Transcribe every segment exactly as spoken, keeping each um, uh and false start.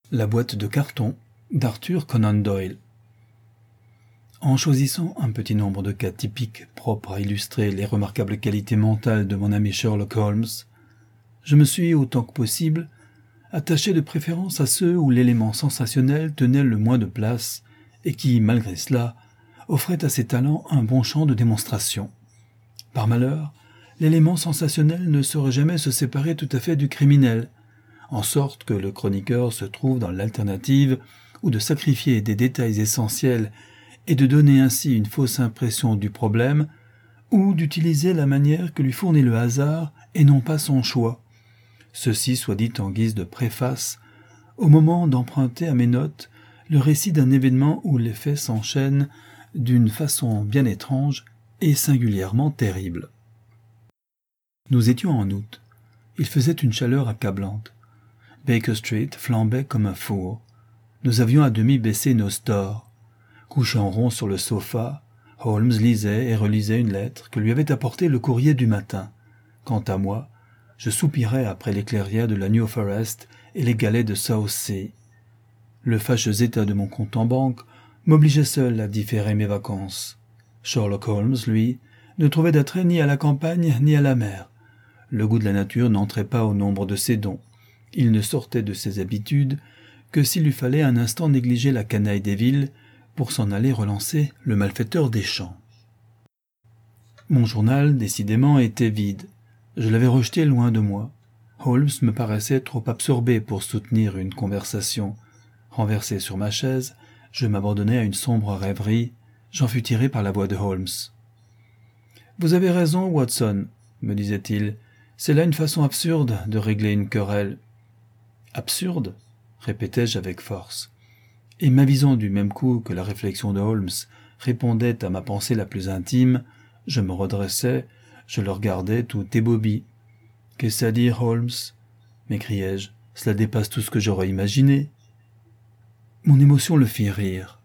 La boîte de carton d'Arthur Conan Doyle. En choisissant un petit nombre de cas typiques propres à illustrer les remarquables qualités mentales de mon ami Sherlock Holmes, je me suis, autant que possible, attaché de préférence à ceux où l'élément sensationnel tenait le moins de place et qui, malgré cela, offraient à ses talents un bon champ de démonstration. Par malheur, l'élément sensationnel ne saurait jamais se séparer tout à fait du criminel, en sorte que le chroniqueur se trouve dans l'alternative ou de sacrifier des détails essentiels et de donner ainsi une fausse impression du problème, ou d'utiliser la manière que lui fournit le hasard et non pas son choix. Ceci soit dit en guise de préface, au moment d'emprunter à mes notes le récit d'un événement où les faits s'enchaînent d'une façon bien étrange et singulièrement terrible. Nous étions en août. Il faisait une chaleur accablante. Baker Street flambait comme un four. Nous avions à demi baissé nos stores. Couché en rond sur le sofa, Holmes lisait et relisait une lettre que lui avait apportée le courrier du matin. Quant à moi, je soupirais après les clairières de la New Forest et les galets de Southsea. Le fâcheux état de mon compte en banque m'obligeait seul à différer mes vacances. Sherlock Holmes, lui, ne trouvait d'attrait ni à la campagne ni à la mer. Le goût de la nature n'entrait pas au nombre de ses dons. Il ne sortait de ses habitudes que s'il lui fallait un instant négliger la canaille des villes pour s'en aller relancer le malfaiteur des champs. Mon journal, décidément, était vide. Je l'avais rejeté loin de moi. Holmes me paraissait trop absorbé pour soutenir une conversation. Renversé sur ma chaise, je m'abandonnais à une sombre rêverie. J'en fus tiré par la voix de Holmes. « Vous avez raison, Watson, » me disait-il. « C'est là une façon absurde de régler une querelle. » « Absurde ?» répétai-je avec force. Et m'avisant du même coup que la réflexion de Holmes répondait à ma pensée la plus intime, je me redressai, je le regardai tout ébaubi. « Qu'est-ce à dire, Holmes ?» m'écriai-je. « Cela dépasse tout ce que j'aurais imaginé. » Mon émotion le fit rire.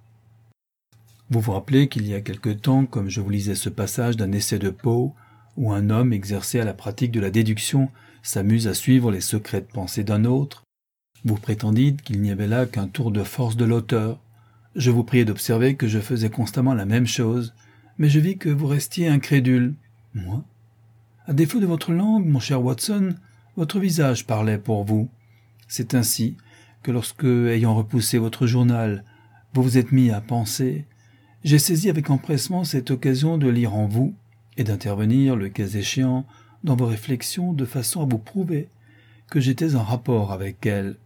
Vous vous rappelez qu'il y a quelque temps, comme je vous lisais ce passage d'un essai de Poe, où un homme exercé à la pratique de la déduction s'amuse à suivre les secrètes pensées d'un autre, vous prétendîtes qu'il n'y avait là qu'un tour de force de l'auteur. Je vous priai d'observer que je faisais constamment la même chose, mais je vis que vous restiez incrédule. Moi ? À défaut de votre langue, mon cher Watson, votre visage parlait pour vous. C'est ainsi que lorsque, ayant repoussé votre journal, vous vous êtes mis à penser, j'ai saisi avec empressement cette occasion de lire en vous et d'intervenir, le cas échéant, dans vos réflexions de façon à vous prouver que j'étais en rapport avec elles.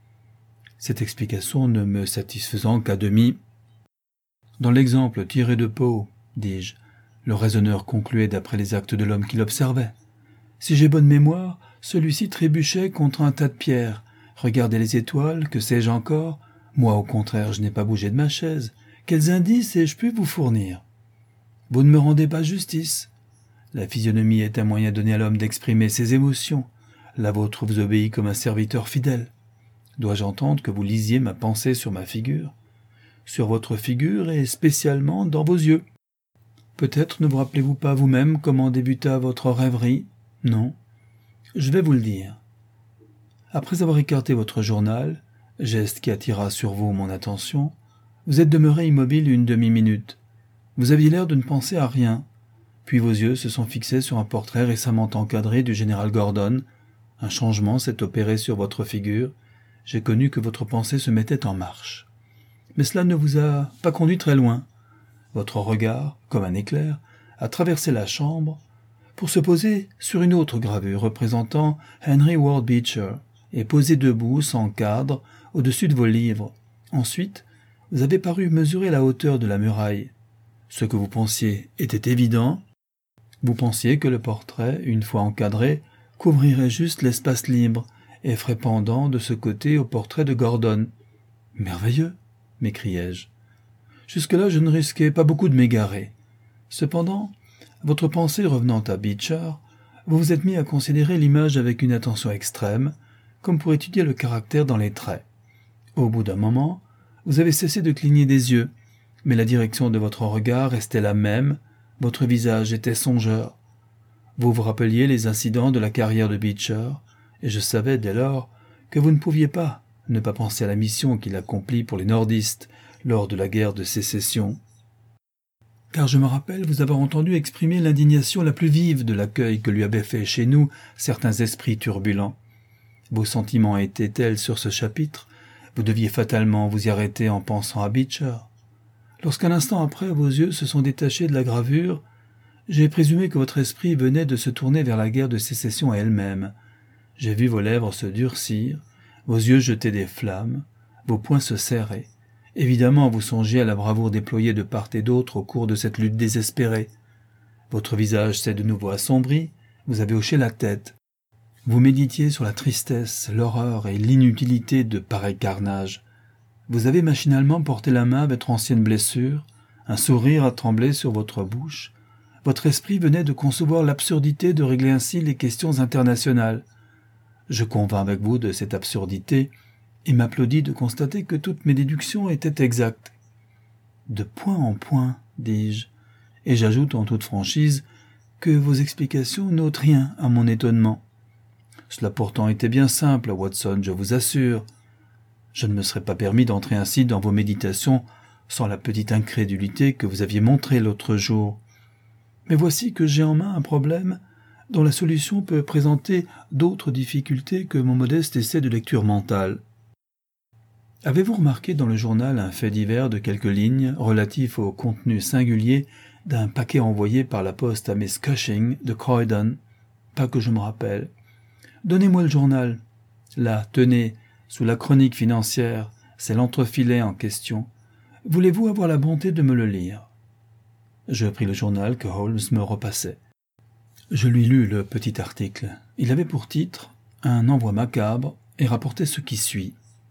Cette explication ne me satisfaisant qu'à demi. Dans l'exemple tiré de Poe, dis-je, le raisonneur concluait d'après les actes de l'homme qu'il observait. Si j'ai bonne mémoire, celui-ci trébuchait contre un tas de pierres, regardait les étoiles, que sais-je encore. Moi, au contraire, je n'ai pas bougé de ma chaise. Quels indices ai-je pu vous fournir ? Vous ne me rendez pas justice. La physionomie est un moyen donné à l'homme d'exprimer ses émotions. La vôtre vous obéit comme un serviteur fidèle. Dois-je entendre que vous lisiez ma pensée sur ma figure ? Sur votre figure et spécialement dans vos yeux. Peut-être ne vous rappelez-vous pas vous-même comment débuta votre rêverie ? Non. Je vais vous le dire. Après avoir écarté votre journal, geste qui attira sur vous mon attention, vous êtes demeuré immobile une demi-minute. Vous aviez l'air de ne penser à rien. Puis vos yeux se sont fixés sur un portrait récemment encadré du général Gordon. Un changement s'est opéré sur votre figure. J'ai connu que votre pensée se mettait en marche. Mais cela ne vous a pas conduit très loin. Votre regard, comme un éclair, a traversé la chambre pour se poser sur une autre gravure représentant Henry Ward Beecher et posé debout, sans cadre, au-dessus de vos livres. Ensuite, vous avez paru mesurer la hauteur de la muraille. Ce que vous pensiez était évident. Vous pensiez que le portrait, une fois encadré, couvrirait juste l'espace libre et ferait pendant de ce côté au portrait de Gordon. « Merveilleux !» m'écriai-je. Jusque-là, je ne risquais pas beaucoup de m'égarer. Cependant, votre pensée revenant à Beecher, vous vous êtes mis à considérer l'image avec une attention extrême, comme pour étudier le caractère dans les traits. Au bout d'un moment, vous avez cessé de cligner des yeux, mais la direction de votre regard restait la même, votre visage était songeur. Vous vous rappeliez les incidents de la carrière de Beecher, et je savais dès lors que vous ne pouviez pas, ne pas penser à la mission qu'il accomplit pour les nordistes lors de la guerre de sécession. Car je me rappelle vous avoir entendu exprimer l'indignation la plus vive de l'accueil que lui avaient fait chez nous certains esprits turbulents. Vos sentiments étaient tels sur ce chapitre, vous deviez fatalement vous y arrêter en pensant à Beecher. Lorsqu'un instant après vos yeux se sont détachés de la gravure, j'ai présumé que votre esprit venait de se tourner vers la guerre de sécession elle-même. J'ai vu vos lèvres se durcir, vos yeux jeter des flammes, vos poings se serrer. Évidemment, vous songiez à la bravoure déployée de part et d'autre au cours de cette lutte désespérée. Votre visage s'est de nouveau assombri, vous avez hoché la tête. Vous méditiez sur la tristesse, l'horreur et l'inutilité de pareil carnage. Vous avez machinalement porté la main à votre ancienne blessure, un sourire a tremblé sur votre bouche. Votre esprit venait de concevoir l'absurdité de régler ainsi les questions internationales. Je convins avec vous de cette absurdité et m'applaudis de constater que toutes mes déductions étaient exactes. De point en point, dis-je, et j'ajoute en toute franchise que vos explications n'ôtent rien à mon étonnement. Cela pourtant était bien simple, Watson, je vous assure. Je ne me serais pas permis d'entrer ainsi dans vos méditations sans la petite incrédulité que vous aviez montrée l'autre jour. Mais voici que j'ai en main un problème dont la solution peut présenter d'autres difficultés que mon modeste essai de lecture mentale. Avez-vous remarqué dans le journal un fait divers de quelques lignes relatif au contenu singulier d'un paquet envoyé par la poste à Miss Cushing de Croydon? Pas que je me rappelle. Donnez-moi le journal. Là, tenez, sous la chronique financière, c'est l'entrefilet en question. Voulez-vous avoir la bonté de me le lire? Je pris le journal que Holmes me repassait. Je lui lus le petit article. Il avait pour titre « Un envoi macabre » et rapportait ce qui suit.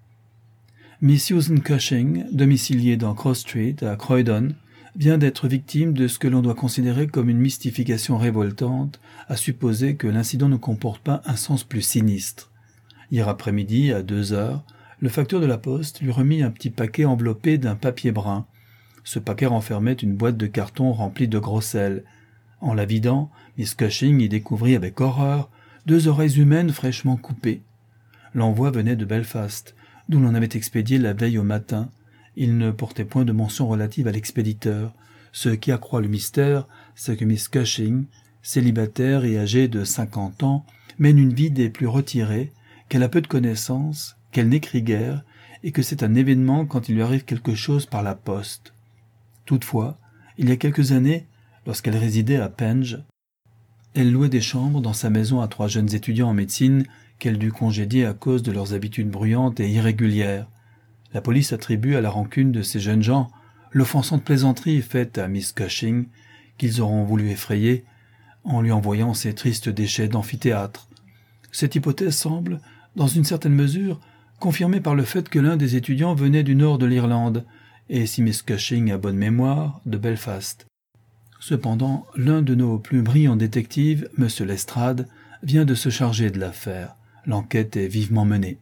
Miss Susan Cushing, domiciliée dans Cross Street, à Croydon, vient d'être victime de ce que l'on doit considérer comme une mystification révoltante, à supposer que l'incident ne comporte pas un sens plus sinistre. Hier après-midi, à deux heures, le facteur de la poste lui remit un petit paquet enveloppé d'un papier brun. Ce paquet renfermait une boîte de carton remplie de gros sel. En la vidant, Miss Cushing y découvrit avec horreur deux oreilles humaines fraîchement coupées. L'envoi venait de Belfast, d'où l'on avait expédié la veille au matin. Il ne portait point de mention relative à l'expéditeur. Ce qui accroît le mystère, c'est que Miss Cushing, célibataire et âgée de cinquante ans, mène une vie des plus retirées, qu'elle a peu de connaissances, qu'elle n'écrit guère, et que c'est un événement quand il lui arrive quelque chose par la poste. Toutefois, il y a quelques années, lorsqu'elle résidait à Penge, elle louait des chambres dans sa maison à trois jeunes étudiants en médecine qu'elle dut congédier à cause de leurs habitudes bruyantes et irrégulières. La police attribue à la rancune de ces jeunes gens l'offensante plaisanterie faite à Miss Cushing qu'ils auront voulu effrayer en lui envoyant ces tristes déchets d'amphithéâtre. Cette hypothèse semble, dans une certaine mesure, confirmée par le fait que l'un des étudiants venait du nord de l'Irlande, et, si Miss Cushing a bonne mémoire, de Belfast. Cependant, l'un de nos plus brillants détectives, M. Lestrade, vient de se charger de l'affaire. L'enquête est vivement menée.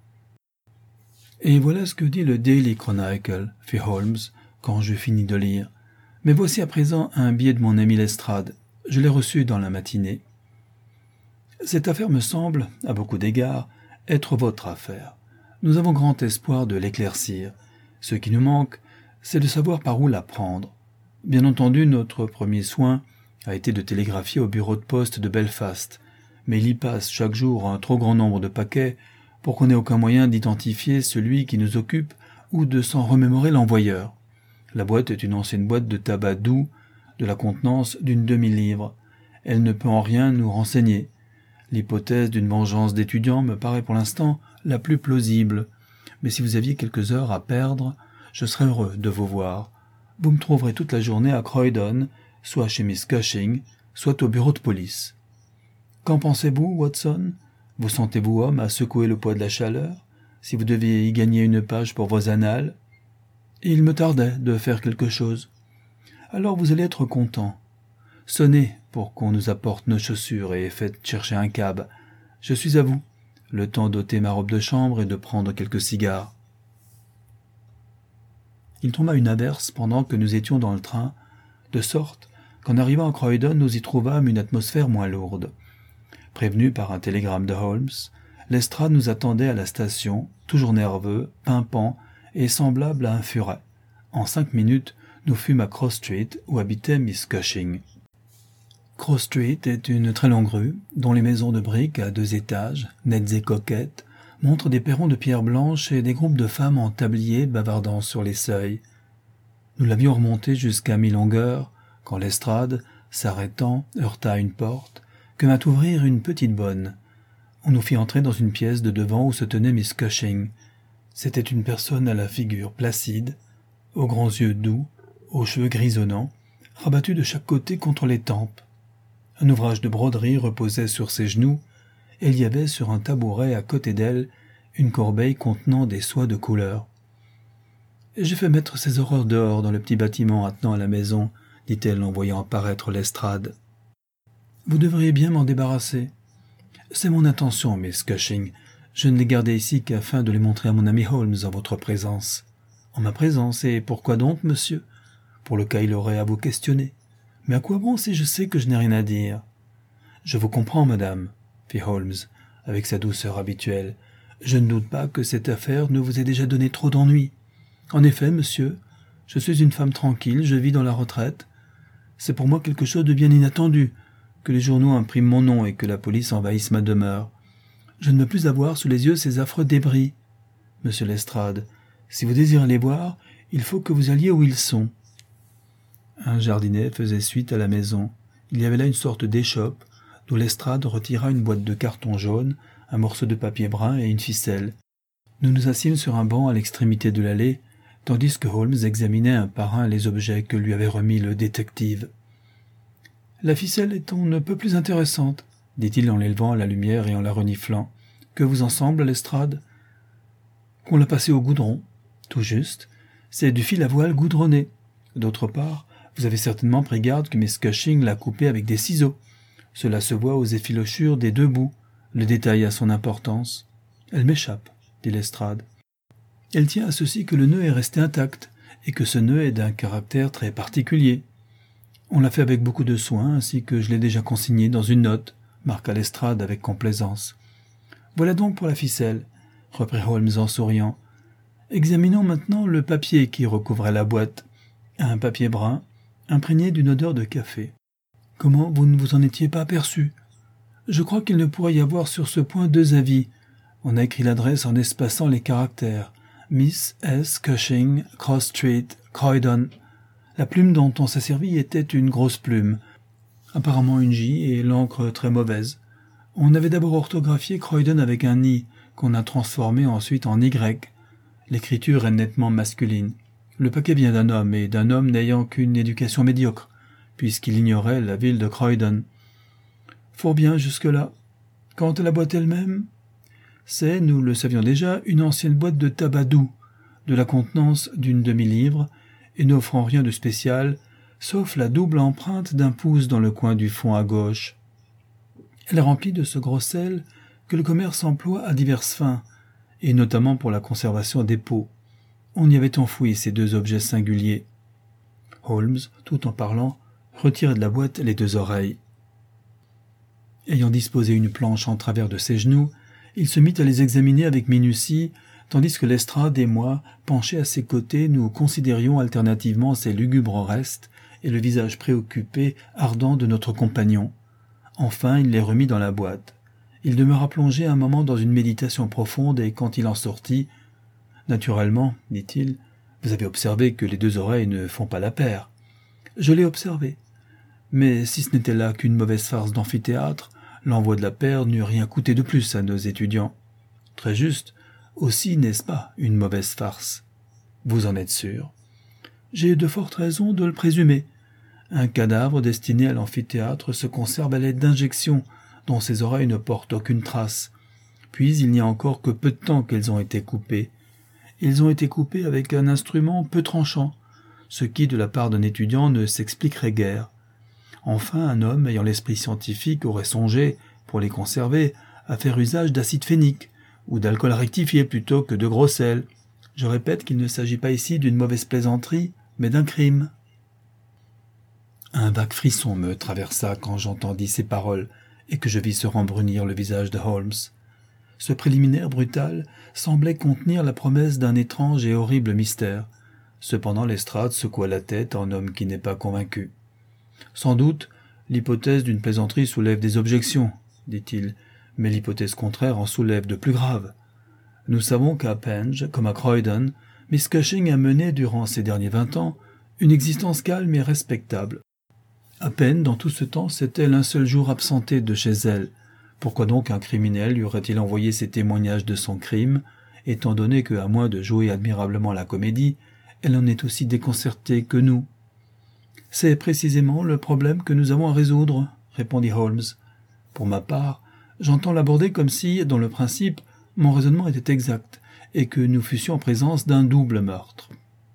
Et voilà ce que dit le Daily Chronicle, fit Holmes, quand je finis de lire. Mais voici à présent un billet de mon ami Lestrade. Je l'ai reçu dans la matinée. Cette affaire me semble, à beaucoup d'égards, être votre affaire. Nous avons grand espoir de l'éclaircir. Ce qui nous manque, c'est de savoir par où la prendre. Bien entendu, notre premier soin a été de télégraphier au bureau de poste de Belfast, mais il y passe chaque jour un trop grand nombre de paquets pour qu'on ait aucun moyen d'identifier celui qui nous occupe ou de s'en remémorer l'envoyeur. La boîte est une ancienne boîte de tabac doux, de la contenance d'une demi-livre. Elle ne peut en rien nous renseigner. L'hypothèse d'une vengeance d'étudiants me paraît pour l'instant la plus plausible, mais si vous aviez quelques heures à perdre, je serais heureux de vous voir. Vous me trouverez toute la journée à Croydon, soit chez Miss Cushing, soit au bureau de police. Qu'en pensez-vous, Watson? Vous sentez-vous homme à secouer le poids de la chaleur, si vous deviez y gagner une page pour vos annales? Il me tardait de faire quelque chose. Alors vous allez être content. Sonnez pour qu'on nous apporte nos chaussures et faites chercher un cab. Je suis à vous, le temps d'ôter ma robe de chambre et de prendre quelques cigares. Il tomba une averse pendant que nous étions dans le train, de sorte qu'en arrivant à Croydon, nous y trouvâmes une atmosphère moins lourde. Prévenu par un télégramme de Holmes, Lestrade nous attendait à la station toujours nerveux, pimpant et semblable à un furet. En cinq minutes, nous fûmes à Cross Street, où habitait Miss Cushing. Cross Street est une très longue rue, dont les maisons de briques à deux étages, nettes et coquettes, montrent des perrons de pierre blanche et des groupes de femmes en tablier bavardant sur les seuils. Nous l'avions remontée jusqu'à mi-longueur, quand Lestrade, s'arrêtant, heurta une porte, que vint ouvrir une petite bonne. On nous fit entrer dans une pièce de devant où se tenait Miss Cushing. C'était une personne à la figure placide, aux grands yeux doux, aux cheveux grisonnants, rabattus de chaque côté contre les tempes. Un ouvrage de broderie reposait sur ses genoux, et il y avait sur un tabouret à côté d'elle une corbeille contenant des soies de couleur. « J'ai fait mettre ces horreurs dehors dans le petit bâtiment attenant à la maison, » dit-elle en voyant apparaître Lestrade. « Vous devriez bien m'en débarrasser. C'est mon intention, Miss Cushing. Je ne les gardais ici qu'afin de les montrer à mon ami Holmes en votre présence. »« En ma présence, et pourquoi donc, monsieur ? Pour le cas il aurait à vous questionner. Mais à quoi bon si je sais que je n'ai rien à dire ? » ?»« Je vous comprends, madame, » fit Holmes, avec sa douceur habituelle. « Je ne doute pas que cette affaire ne vous ait déjà donné trop d'ennuis. En effet, monsieur, je suis une femme tranquille, je vis dans la retraite. C'est pour moi quelque chose de bien inattendu, que les journaux impriment mon nom et que la police envahisse ma demeure. Je ne veux plus avoir sous les yeux ces affreux débris. Monsieur Lestrade, si vous désirez les voir, il faut que vous alliez où ils sont. » Un jardinet faisait suite à la maison. Il y avait là une sorte d'échoppe, d'où Lestrade retira une boîte de carton jaune, un morceau de papier brun et une ficelle. Nous nous assîmes sur un banc à l'extrémité de l'allée, tandis que Holmes examinait un par un les objets que lui avait remis le détective. « La ficelle est on ne peut plus intéressante, » dit-il en l'élevant à la lumière et en la reniflant. « Que vous en semble, Lestrade ? »« Qu'on l'a passé au goudron. »« Tout juste. C'est du fil à voile goudronné. D'autre part, vous avez certainement pris garde que Miss Cushing l'a coupé avec des ciseaux. Cela se voit aux effilochures des deux bouts. Le détail a son importance. »« Elle m'échappe, » dit Lestrade. « Elle tient à ceci que le nœud est resté intact, et que ce nœud est d'un caractère très particulier. On l'a fait avec beaucoup de soin, ainsi que je l'ai déjà consigné dans une note, » marqua Lestrade avec complaisance. « Voilà donc pour la ficelle, » reprit Holmes en souriant. « Examinons maintenant le papier qui recouvrait la boîte. Un papier brun, imprégné d'une odeur de café. Comment vous ne vous en étiez pas aperçu ? Je crois qu'il ne pourrait y avoir sur ce point deux avis. On a écrit l'adresse en espaçant les caractères. Miss S. Cushing, Cross Street, Croydon. La plume dont on s'est servi était une grosse plume, apparemment une J et l'encre très mauvaise. On avait d'abord orthographié Croydon avec un I, qu'on a transformé ensuite en Y. L'écriture est nettement masculine. Le paquet vient d'un homme, et d'un homme n'ayant qu'une éducation médiocre, puisqu'il ignorait la ville de Croydon. Fort bien jusque-là. Quant à la boîte elle-même, c'est, nous le savions déjà, une ancienne boîte de tabac doux, de la contenance d'une demi-livre, et n'offrant rien de spécial, sauf la double empreinte d'un pouce dans le coin du fond à gauche. Elle est remplie de ce gros sel que le commerce emploie à diverses fins, et notamment pour la conservation des peaux. On y avait enfoui ces deux objets singuliers. Holmes, tout en parlant, retirait de la boîte les deux oreilles. Ayant disposé une planche en travers de ses genoux, il se mit à les examiner avec minutie, tandis que Lestrade et moi, penchés à ses côtés, nous considérions alternativement ces lugubres restes et le visage préoccupé, ardent de notre compagnon. Enfin, il les remit dans la boîte. Il demeura plongé un moment dans une méditation profonde, et quand il en sortit, « Naturellement, dit-il, vous avez observé que les deux oreilles ne font pas la paire. »« Je l'ai observé. Mais si ce n'était là qu'une mauvaise farce d'amphithéâtre, l'envoi de la paire n'eût rien coûté de plus à nos étudiants. »« Très juste. Aussi, n'est-ce pas, une mauvaise farce ? » ?»« Vous en êtes sûr ? » ?»« J'ai de fortes raisons de le présumer. Un cadavre destiné à l'amphithéâtre se conserve à l'aide d'injections dont ses oreilles ne portent aucune trace. Puis il n'y a encore que peu de temps qu'elles ont été coupées. Ils ont été coupés avec un instrument peu tranchant, ce qui, de la part d'un étudiant, ne s'expliquerait guère. Enfin, un homme ayant l'esprit scientifique aurait songé, pour les conserver, à faire usage d'acide phénique, ou d'alcool rectifié plutôt que de gros sel. Je répète qu'il ne s'agit pas ici d'une mauvaise plaisanterie, mais d'un crime. Un vague frisson me traversa quand j'entendis ces paroles, et que je vis se rembrunir le visage de Holmes. Ce préliminaire brutal semblait contenir la promesse d'un étrange et horrible mystère. Cependant Lestrade secoua la tête en homme qui n'est pas convaincu. « Sans doute, l'hypothèse d'une plaisanterie soulève des objections, dit-il, mais l'hypothèse contraire en soulève de plus graves. Nous savons qu'à Penge, comme à Croydon, Miss Cushing a mené durant ces derniers vingt ans une existence calme et respectable. À peine dans tout ce temps s'est-elle un seul jour absentée de chez elle. Pourquoi donc un criminel lui aurait-il envoyé ces témoignages de son crime, étant donné que, à moins de jouer admirablement la comédie, elle en est aussi déconcertée que nous? C'est précisément le problème que nous avons à résoudre, répondit Holmes. Pour ma part, j'entends l'aborder comme si, dans le principe, mon raisonnement était exact, et que nous fussions en présence d'un double meurtre.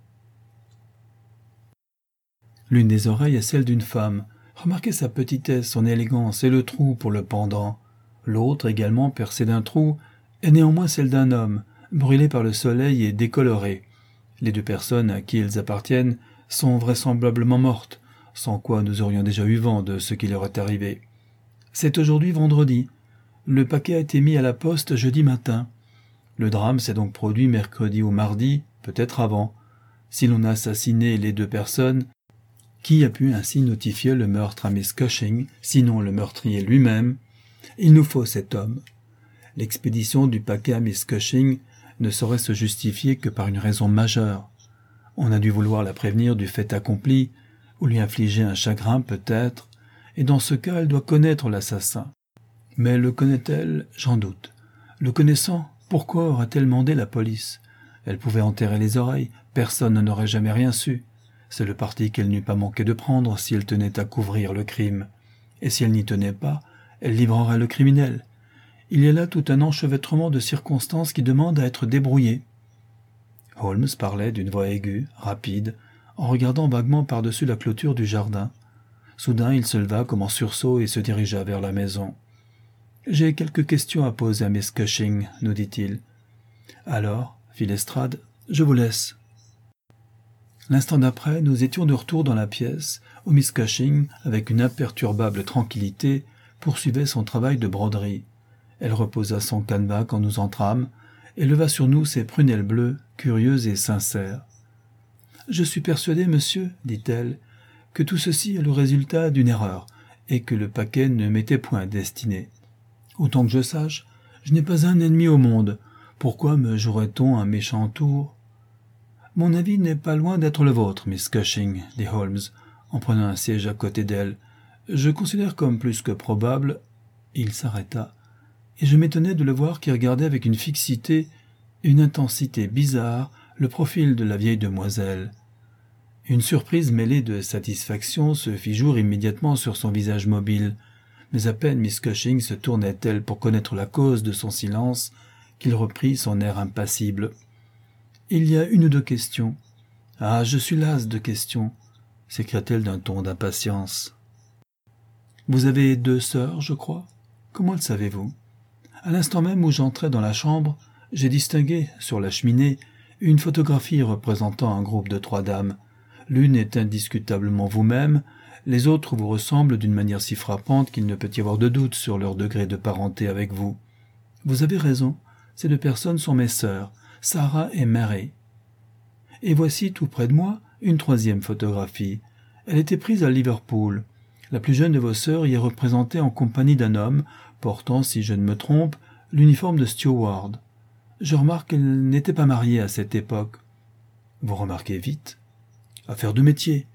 L'une des oreilles est celle d'une femme. Remarquez sa petitesse, son élégance et le trou pour le pendant. L'autre, également percée d'un trou, est néanmoins celle d'un homme, brûlé par le soleil et décoloré. Les deux personnes à qui elles appartiennent sont vraisemblablement mortes, sans quoi nous aurions déjà eu vent de ce qui leur est arrivé. C'est aujourd'hui vendredi. Le paquet a été mis à la poste jeudi matin. Le drame s'est donc produit mercredi ou mardi, peut-être avant. Si l'on a assassiné les deux personnes, qui a pu ainsi notifier le meurtre à Miss Cushing, sinon le meurtrier lui-même? Il nous faut cet homme. L'expédition du paquet à Miss Cushing ne saurait se justifier que par une raison majeure. On a dû vouloir la prévenir du fait accompli, ou lui infliger un chagrin peut-être, et dans ce cas elle doit connaître l'assassin. Mais le connaît-elle? J'en doute. Le connaissant, pourquoi aurait-elle mandé la police? Elle pouvait enterrer les oreilles, personne n'en aurait jamais rien su. C'est le parti qu'elle n'eût pas manqué de prendre si elle tenait à couvrir le crime. Et si elle n'y tenait pas, elle livrerait le criminel. Il y a là tout un enchevêtrement de circonstances qui demande à être débrouillé. Holmes parlait d'une voix aiguë, rapide, en regardant vaguement par-dessus la clôture du jardin. Soudain, il se leva comme en sursaut et se dirigea vers la maison. « J'ai quelques questions à poser à Miss Cushing, nous dit-il. »« Alors, fit Lestrade, je vous laisse. » L'instant d'après, nous étions de retour dans la pièce, où Miss Cushing, avec une imperturbable tranquillité, poursuivait son travail de broderie. Elle reposa son canevas quand nous entrâmes, et leva sur nous ses prunelles bleues, curieuses et sincères. « Je suis persuadée, monsieur, dit-elle, que tout ceci est le résultat d'une erreur, et que le paquet ne m'était point destiné. Autant que je sache, je n'ai pas un ennemi au monde. Pourquoi me jouerait-on un méchant tour ? » « Mon avis n'est pas loin d'être le vôtre, Miss Cushing, » dit Holmes, en prenant un siège à côté d'elle. « Je considère comme plus que probable... » Il s'arrêta, et je m'étonnai de le voir qui regardait avec une fixité, une intensité bizarre, le profil de la vieille demoiselle. Une surprise mêlée de satisfaction se fit jour immédiatement sur son visage mobile, mais à peine Miss Cushing se tournait-elle pour connaître la cause de son silence, qu'il reprit son air impassible. « Il y a une ou deux questions. »« Ah, je suis lasse de questions » s'écria-t-elle d'un ton d'impatience. « Vous avez deux sœurs, je crois. Comment le savez-vous ? À l'instant même où j'entrais dans la chambre, j'ai distingué, sur la cheminée, une photographie représentant un groupe de trois dames. L'une est indiscutablement vous-même, les autres vous ressemblent d'une manière si frappante qu'il ne peut y avoir de doute sur leur degré de parenté avec vous. Vous avez raison, ces deux personnes sont mes sœurs, Sarah et Mary. Et voici tout près de moi une troisième photographie. Elle était prise à Liverpool. La plus jeune de vos sœurs y est représentée en compagnie d'un homme, portant, si je ne me trompe, l'uniforme de steward. Je remarque qu'elle n'était pas mariée à cette époque. Vous remarquez vite. Affaire de métier.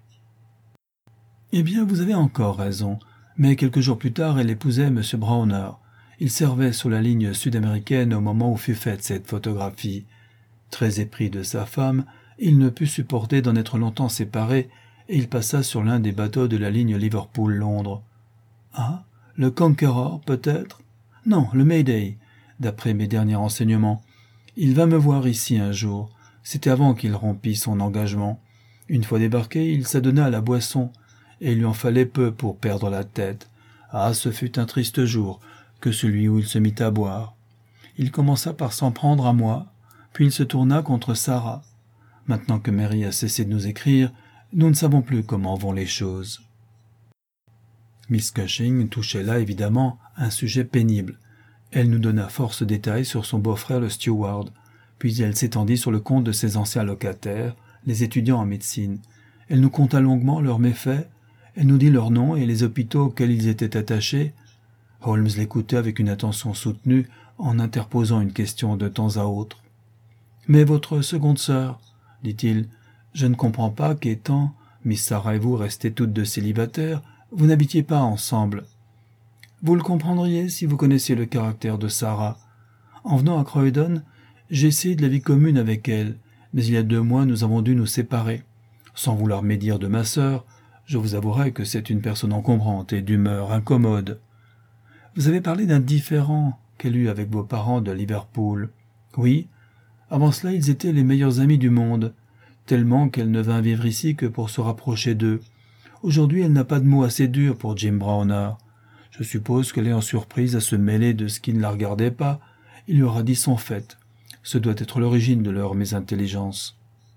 Eh bien, vous avez encore raison, mais quelques jours plus tard, elle épousait M. Browner. Il servait sur la ligne sud-américaine au moment où fut faite cette photographie. Très épris de sa femme, il ne put supporter d'en être longtemps séparé, et il passa sur l'un des bateaux de la ligne Liverpool-Londres. Ah, le Conqueror, peut-être? Non, le Mayday, d'après mes derniers renseignements. Il va me voir ici un jour. C'était avant qu'il rompît son engagement. Une fois débarqué, il s'adonna à la boisson, et il lui en fallait peu pour perdre la tête. Ah, ce fut un triste jour que celui où il se mit à boire. Il commença par s'en prendre à moi, puis il se tourna contre Sarah. Maintenant que Mary a cessé de nous écrire, nous ne savons plus comment vont les choses. Miss Cushing touchait là, évidemment, un sujet pénible. Elle nous donna force détails sur son beau-frère le steward, puis elle s'étendit sur le compte de ses anciens locataires, les étudiants en médecine. Elle nous conta longuement leurs méfaits, elle nous dit leurs noms et les hôpitaux auxquels ils étaient attachés. Holmes l'écoutait avec une attention soutenue, en interposant une question de temps à autre. « Mais votre seconde sœur, dit-il, je ne comprends pas qu'étant, Miss Sarah et vous restez toutes deux célibataires, vous n'habitiez pas ensemble. Vous le comprendriez si vous connaissiez le caractère de Sarah. En venant à Croydon, j'ai essayé de la vie commune avec elle, mais il y a deux mois nous avons dû nous séparer. Sans vouloir médire de ma sœur, je vous avouerai que c'est une personne encombrante et d'humeur incommode. Vous avez parlé d'un différend qu'elle eut avec vos parents de Liverpool. Oui, avant cela ils étaient les meilleurs amis du monde, tellement qu'elle ne vint vivre ici que pour se rapprocher d'eux. Aujourd'hui elle n'a pas de mots assez durs pour Jim Browner. Je suppose qu'elle est en surprise à se mêler de ce qui ne la regardait pas. Il lui aura dit son fait. Ce doit être l'origine de leur mésintelligence.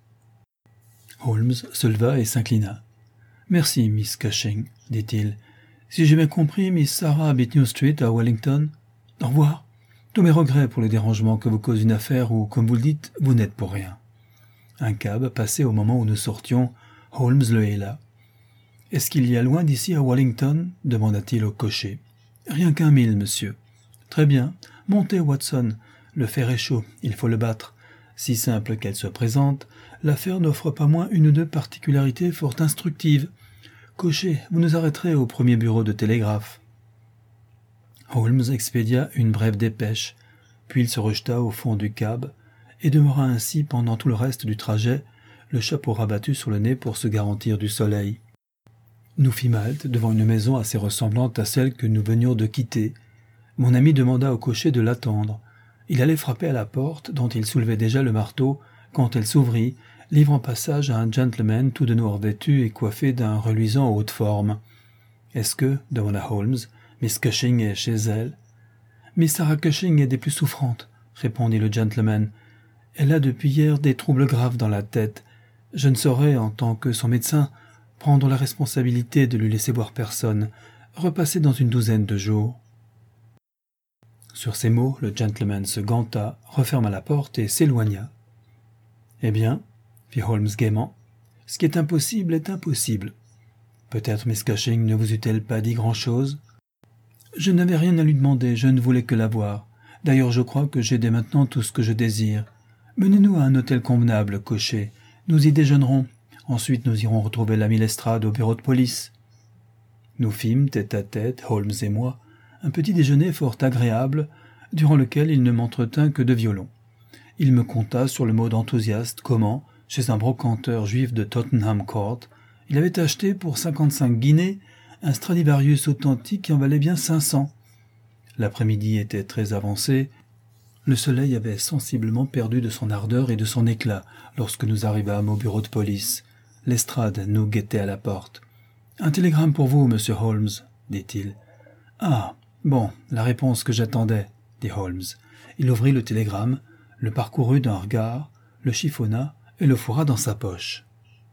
Holmes se leva et s'inclina. « Merci, Miss Cushing, dit-il. Si j'ai bien compris, Miss Sarah habite New Street à Wellington. Au revoir. Tous mes regrets pour les dérangements que vous cause une affaire où, comme vous le dites, vous n'êtes pour rien. » Un cab passait au moment où nous sortions. Holmes le héla. « Est-ce qu'il y a loin d'ici à Wellington ?» demanda-t-il au cocher. « Rien qu'un mille, monsieur. »« Très bien. Montez, Watson. Le fer est chaud, il faut le battre. Si simple qu'elle se présente, l'affaire n'offre pas moins une ou deux particularités fort instructives. Cocher, vous nous arrêterez au premier bureau de télégraphe. » Holmes expédia une brève dépêche, puis il se rejeta au fond du cab, et demeura ainsi pendant tout le reste du trajet, le chapeau rabattu sur le nez pour se garantir du soleil. Nous fîmes halte devant une maison assez ressemblante à celle que nous venions de quitter. Mon ami demanda au cocher de l'attendre. Il allait frapper à la porte, dont il soulevait déjà le marteau, quand elle s'ouvrit, livrant passage à un gentleman tout de noir vêtu et coiffé d'un reluisant haut de forme. « Est-ce que, demanda Holmes, Miss Cushing est chez elle ?»« Miss Sarah Cushing est des plus souffrantes, » répondit le gentleman. « Elle a depuis hier des troubles graves dans la tête. Je ne saurais, en tant que son médecin, prendre la responsabilité de lui laisser voir personne, repasser dans une douzaine de jours. » Sur ces mots, le gentleman se ganta, referma la porte et s'éloigna. « Eh bien, fit Holmes gaiement, ce qui est impossible est impossible. Peut-être Miss Cushing ne vous eût-elle pas dit grand-chose ? Je n'avais rien à lui demander, je ne voulais que la voir. D'ailleurs, je crois que j'ai dès maintenant tout ce que je désire. Menez-nous à un hôtel convenable, cocher. Nous y déjeunerons. Ensuite, nous irons retrouver l'ami Lestrade au bureau de police. » Nous fîmes, tête à tête, Holmes et moi, un petit déjeuner fort agréable, durant lequel il ne m'entretint que de violon. Il me conta sur le mode enthousiaste comment, chez un brocanteur juif de Tottenham Court, il avait acheté pour cinquante-cinq guinées un Stradivarius authentique qui en valait bien cinq cents. L'après-midi était très avancé. Le soleil avait sensiblement perdu de son ardeur et de son éclat lorsque nous arrivâmes au bureau de police. Lestrade nous guettait à la porte. « Un télégramme pour vous, monsieur Holmes, » dit-il. « Ah, bon, la réponse que j'attendais, » dit Holmes. Il ouvrit le télégramme, le parcourut d'un regard, le chiffonna et le fourra dans sa poche.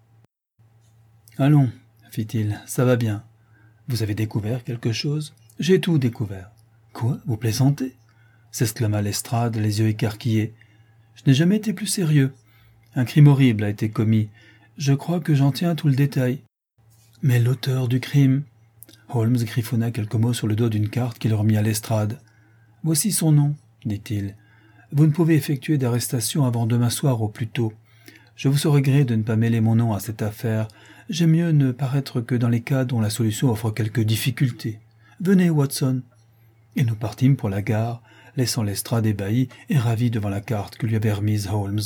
« Allons, » fit-il, « ça va bien. Vous avez découvert quelque chose ? J'ai tout découvert. »« Quoi, vous plaisantez ?» s'exclama Lestrade, les yeux écarquillés. « Je n'ai jamais été plus sérieux. Un crime horrible a été commis. Je crois que j'en tiens tout le détail. »« Mais l'auteur du crime ?» Holmes griffonna quelques mots sur le dos d'une carte qu'il remit à Lestrade. « Voici son nom, » dit-il. « Vous ne pouvez effectuer d'arrestation avant demain soir au plus tôt. Je vous saurai gré de ne pas mêler mon nom à cette affaire. J'aime mieux ne paraître que dans les cas dont la solution offre quelques difficultés. Venez, Watson. » Et nous partîmes pour la gare, laissant Lestrade ébahi et ravi devant la carte que lui avait remise Holmes.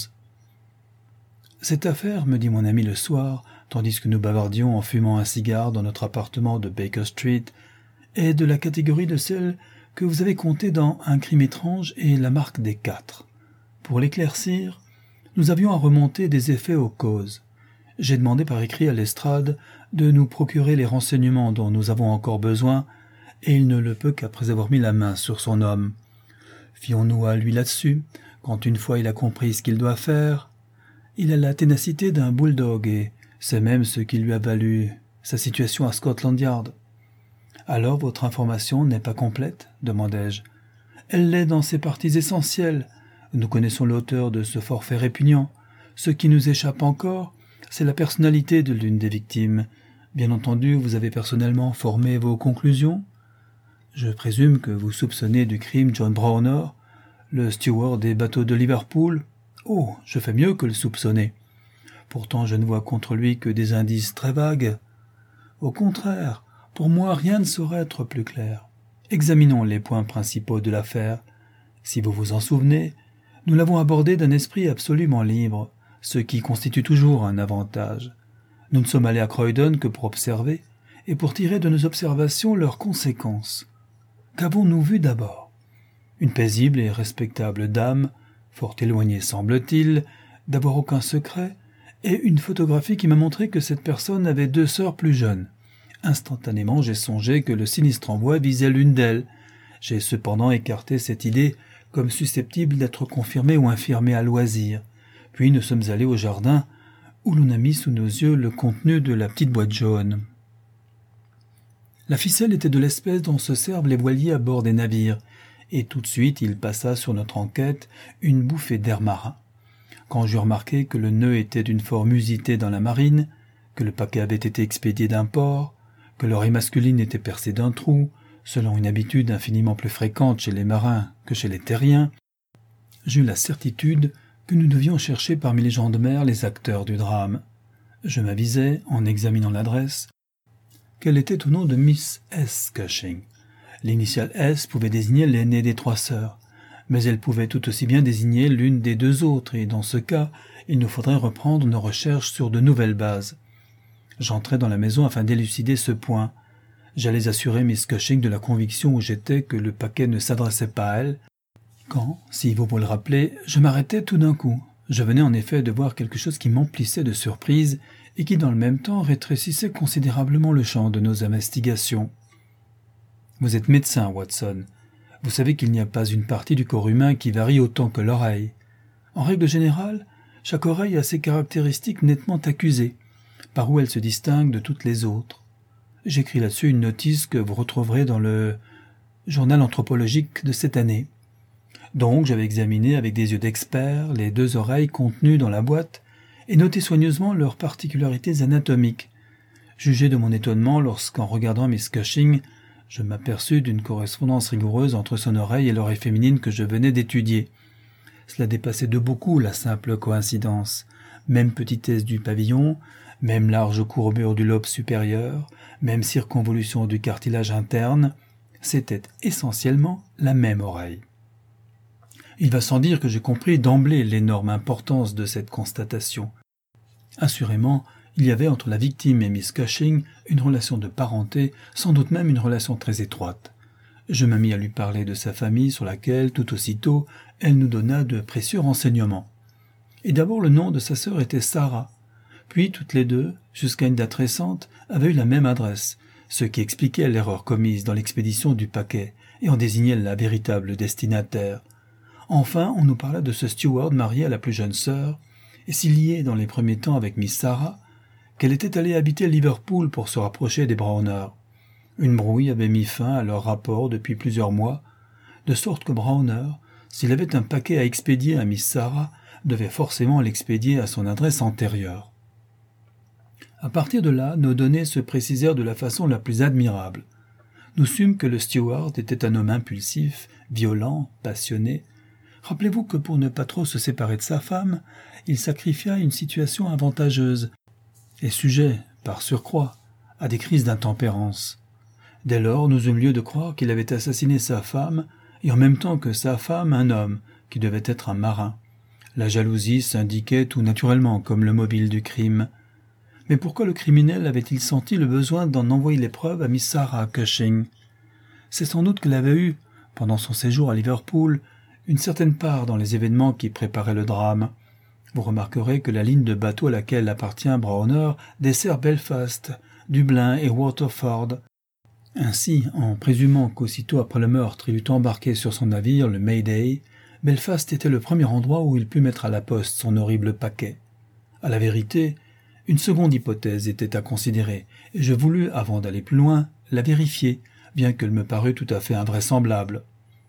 « Cette affaire, me dit mon ami le soir, tandis que nous bavardions en fumant un cigare dans notre appartement de Baker Street, est de la catégorie de celles que vous avez comptées dans Un crime étrange et La marque des quatre. Pour l'éclaircir, nous avions à remonter des effets aux causes. J'ai demandé par écrit à Lestrade de nous procurer les renseignements dont nous avons encore besoin, et il ne le peut qu'après avoir mis la main sur son homme. Fions-nous à lui là-dessus, quand une fois il a compris ce qu'il doit faire. Il a la ténacité d'un bulldog, et c'est même ce qui lui a valu sa situation à Scotland Yard. « Alors votre information n'est pas complète ?» demandai-je. « Elle l'est dans ses parties essentielles. Nous connaissons l'auteur de ce forfait répugnant. Ce qui nous échappe encore, c'est la personnalité de l'une des victimes. Bien entendu, vous avez personnellement formé vos conclusions. Je présume que vous soupçonnez du crime John Browner, le steward des bateaux de Liverpool. Oh, je fais mieux que le soupçonner. Pourtant, je ne vois contre lui que des indices très vagues. Au contraire, pour moi, rien ne saurait être plus clair. Examinons les points principaux de l'affaire. Si vous vous en souvenez, nous l'avons abordé d'un esprit absolument libre, ce qui constitue toujours un avantage. Nous ne sommes allés à Croydon que pour observer, et pour tirer de nos observations leurs conséquences. Qu'avons-nous vu d'abord? Une paisible et respectable dame, fort éloignée semble-t-il, d'avoir aucun secret, et une photographie qui m'a montré que cette personne avait deux sœurs plus jeunes. Instantanément, j'ai songé que le sinistre envoi visait l'une d'elles. J'ai cependant écarté cette idée comme susceptible d'être confirmée ou infirmée à loisir. Puis nous sommes allés au jardin, où l'on a mis sous nos yeux le contenu de la petite boîte jaune. La ficelle était de l'espèce dont se servent les voiliers à bord des navires, et tout de suite il passa sur notre enquête une bouffée d'air marin. Quand j'eus remarqué que le nœud était d'une forme usitée dans la marine, que le paquet avait été expédié d'un port, que l'oreille masculine était percée d'un trou, selon une habitude infiniment plus fréquente chez les marins que chez les terriens, j'eus la certitude que nous devions chercher parmi les gens de mer les acteurs du drame. Je m'avisai, en examinant l'adresse, qu'elle était au nom de Miss S. Cushing. L'initiale S pouvait désigner l'aînée des trois sœurs, mais elle pouvait tout aussi bien désigner l'une des deux autres, et dans ce cas, il nous faudrait reprendre nos recherches sur de nouvelles bases. J'entrai dans la maison afin d'élucider ce point. J'allais assurer Miss Cushing de la conviction où j'étais que le paquet ne s'adressait pas à elle, quand, si vous vous le rappelez, je m'arrêtai tout d'un coup. Je venais en effet de voir quelque chose qui m'emplissait de surprise et qui dans le même temps rétrécissait considérablement le champ de nos investigations. Vous êtes médecin, Watson. Vous savez qu'il n'y a pas une partie du corps humain qui varie autant que l'oreille. En règle générale, chaque oreille a ses caractéristiques nettement accusées, par où elle se distingue de toutes les autres. J'écris là-dessus une notice que vous retrouverez dans le journal anthropologique de cette année. Donc j'avais examiné avec des yeux d'expert les deux oreilles contenues dans la boîte et noté soigneusement leurs particularités anatomiques. Jugez de mon étonnement lorsqu'en regardant Miss Cushing, je m'aperçus d'une correspondance rigoureuse entre son oreille et l'oreille féminine que je venais d'étudier. Cela dépassait de beaucoup la simple coïncidence. Même petitesse du pavillon, même large courbure du lobe supérieur, même circonvolution du cartilage interne, c'était essentiellement la même oreille. Il va sans dire que j'ai compris d'emblée l'énorme importance de cette constatation. Assurément, il y avait entre la victime et Miss Cushing une relation de parenté, sans doute même une relation très étroite. Je me mis à lui parler de sa famille sur laquelle, tout aussitôt, elle nous donna de précieux renseignements. Et d'abord le nom de sa sœur était Sarah. Puis toutes les deux, jusqu'à une date récente, avaient eu la même adresse, ce qui expliquait l'erreur commise dans l'expédition du paquet et en désignait la véritable destinataire. Enfin, on nous parla de ce steward marié à la plus jeune sœur, et s'il liait dans les premiers temps avec Miss Sarah, qu'elle était allée habiter Liverpool pour se rapprocher des Browner. Une brouille avait mis fin à leur rapport depuis plusieurs mois, de sorte que Browner, s'il avait un paquet à expédier à Miss Sarah, devait forcément l'expédier à son adresse antérieure. À partir de là, nos données se précisèrent de la façon la plus admirable. Nous sûmes que le steward était un homme impulsif, violent, passionné. Rappelez-vous que pour ne pas trop se séparer de sa femme, il sacrifia une situation avantageuse, et sujet, par surcroît, à des crises d'intempérance. Dès lors, nous eûmes lieu de croire qu'il avait assassiné sa femme, et en même temps que sa femme, un homme, qui devait être un marin. La jalousie s'indiquait tout naturellement comme le mobile du crime. Mais pourquoi le criminel avait-il senti le besoin d'en envoyer les preuves à Miss Sarah Cushing? C'est sans doute qu'elle avait eu, pendant son séjour à Liverpool, une certaine part dans les événements qui préparaient le drame. Vous remarquerez que la ligne de bateaux à laquelle appartient Browner dessert Belfast, Dublin et Waterford. Ainsi, en présumant qu'aussitôt après le meurtre il eût embarqué sur son navire, le Mayday, Belfast était le premier endroit où il put mettre à la poste son horrible paquet. À la vérité, une seconde hypothèse était à considérer, et je voulus, avant d'aller plus loin, la vérifier, bien qu'elle me parût tout à fait invraisemblable.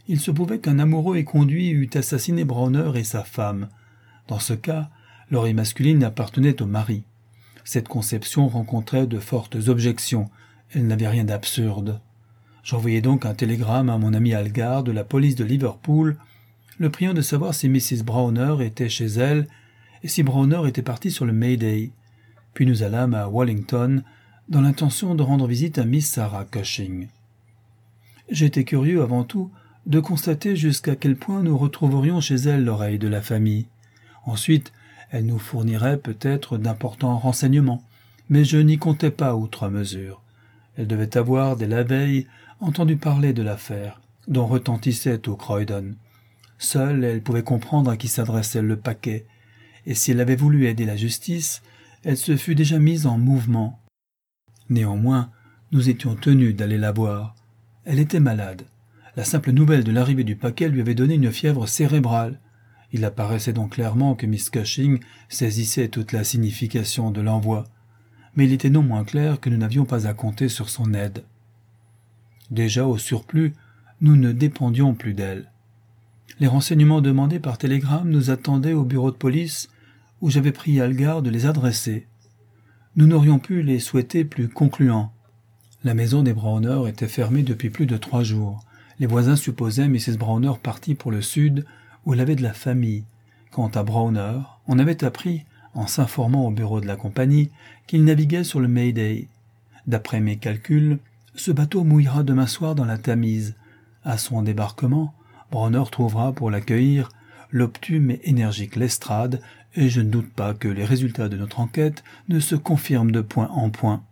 Il se pouvait qu'un amoureux éconduit eût assassiné Browner et sa femme. Dans ce cas, l'oreille masculine appartenait au mari. Cette conception rencontrait de fortes objections. Elle n'avait rien d'absurde. J'envoyai donc un télégramme à mon ami Algar de la police de Liverpool, le priant de savoir si missus Browner était chez elle et si Browner était parti sur le Mayday. Puis nous allâmes à Wellington dans l'intention de rendre visite à Miss Sarah Cushing. J'étais curieux avant tout de constater jusqu'à quel point nous retrouverions chez elle l'oreille de la famille. Ensuite, elle nous fournirait peut-être d'importants renseignements, mais je n'y comptais pas outre mesure. Elle devait avoir, dès la veille, entendu parler de l'affaire, dont retentissait au Croydon. Seule, elle pouvait comprendre à qui s'adressait le paquet, et si elle avait voulu aider la justice, elle se fût déjà mise en mouvement. Néanmoins, nous étions tenus d'aller la voir. Elle était malade. La simple nouvelle de l'arrivée du paquet lui avait donné une fièvre cérébrale. Il apparaissait donc clairement que Miss Cushing saisissait toute la signification de l'envoi. Mais il était non moins clair que nous n'avions pas à compter sur son aide. Déjà, au surplus, nous ne dépendions plus d'elle. Les renseignements demandés par télégramme nous attendaient au bureau de police, où j'avais prié Algar de les adresser. Nous n'aurions pu les souhaiter plus concluants. La maison des Browner était fermée depuis plus de trois jours. Les voisins supposaient missus Browner partie pour le sud, où elle avait de la famille. Quant à Browner, on avait appris, en s'informant au bureau de la compagnie, qu'il naviguait sur le Mayday. D'après mes calculs, ce bateau mouillera demain soir dans la Tamise. À son débarquement, Browner trouvera pour l'accueillir l'obtume et énergique Lestrade, et je ne doute pas que les résultats de notre enquête ne se confirment de point en point.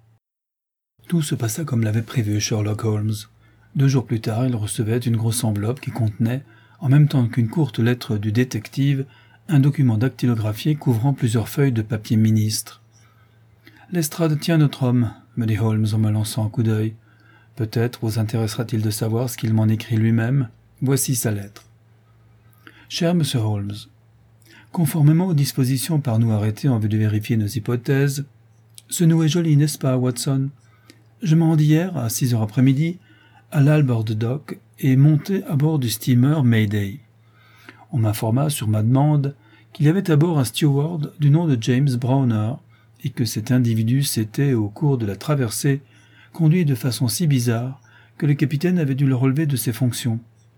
Tout se passa comme l'avait prévu Sherlock Holmes. Deux jours plus tard, il recevait une grosse enveloppe qui contenait, en même temps qu'une courte lettre du détective, un document dactylographié couvrant plusieurs feuilles de papier ministre. « Lestrade tient notre homme », me dit Holmes en me lançant un coup d'œil. « Peut-être vous intéressera-t-il de savoir ce qu'il m'en écrit lui-même. Voici sa lettre. »« Cher Monsieur Holmes, conformément aux dispositions par nous arrêtées en vue de vérifier nos hypothèses, ce nous est joli, n'est-ce pas, Watson? Je me rendis hier, à six heures après-midi, à l'Albord Dock et montai à bord du steamer Mayday. On m'informa sur ma demande qu'il y avait à bord un steward du nom de James Browner et que cet individu s'était, au cours de la traversée, conduit de façon si bizarre que le capitaine avait dû le relever de ses fonctions.